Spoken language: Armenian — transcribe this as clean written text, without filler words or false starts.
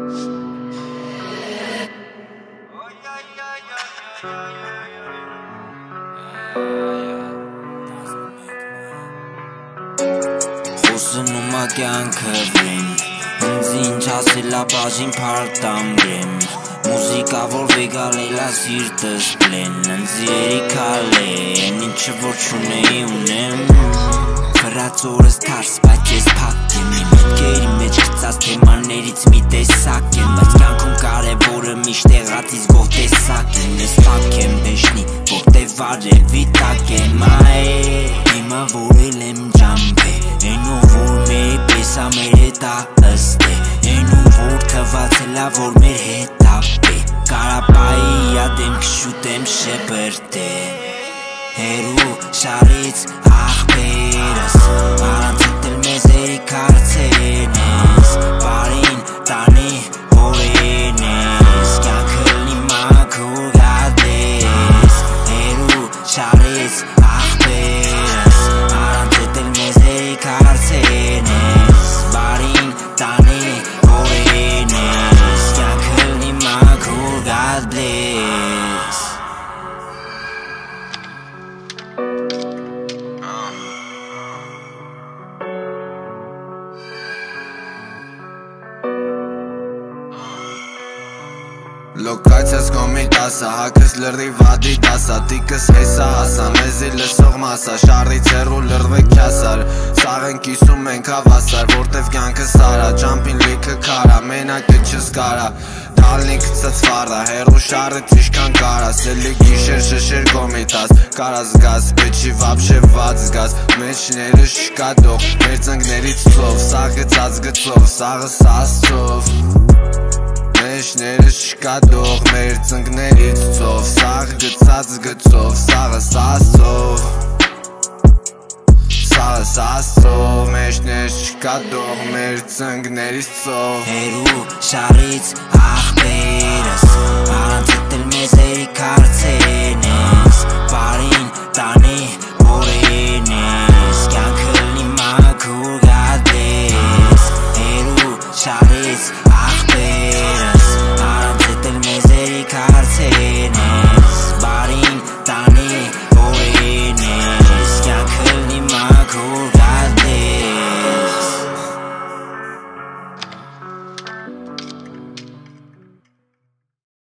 Խոսնում ա կյանքը վրեմ ինձ ինչ ասել ա բաժին պարտամրեմ Մուզիկա որ վեգալել ա սիրտս պլեն ինձ երիքալ է են ինչը որ չունեի ունեմ Վրաց օրս թարս բայց ես պակ եմ իմ հետքերի մեջ գծած թեմաներից մի տեսակ եմ Բայց կյանքում կարևորը միշտ եղածից գող տեսակ եմ Ես պակ եմ բեշնի որտև արևի տակ եմ Հիմա որ էլ եմ ջամբե Են ու որ մեր պես ա մեր հետ ա ըստ է Են ու որ թվացել ա որ մեր հետ ա պե Կարապայի ա դեմք շուտեմ շեպրտ է Հերու շարից աղբերս Առանց հետել մեզ երիք հարցերն ես Բարին տանի հորեն ես Կյանքը լի մաքուր գադես Հերու շարից աղբերս Առանց հետել մեզ երիք հարցերն ես Բարին տանի հորեն ես Կյանքը լի մաքուր գադես Լոկացիաս կոմի տասա, հակս լրդի վադի տասա Տիկս հեսա հասա, մեզի լսող մասա Շարից հեռու լրդվեք կյասար Սաղ են կիսում ենք հավասար, որտև կյանքը սարա Ճամպին լիքը կարա, մենակը չս կարա Դալնիք ծծվարդա, հեռու շարից իշքան կարաս Էլի գիշեր շշեր կոմի տաս Կարաս գաս, պեչի վապշե ված զգաս Մեջները շկատող, մեր ծնգներից ծով Սաղը ծած գծով, սաղը սասծով Մեջները շկատող, մեր ծնգներից ծով Սաղ գծած գծով, սաղը սասծով Սաղը սասծով, մեջներ շկատող, մեր ծնգներից ծով Հերու շարից աղբերս Առանց հետել մեզ երիք հարցերն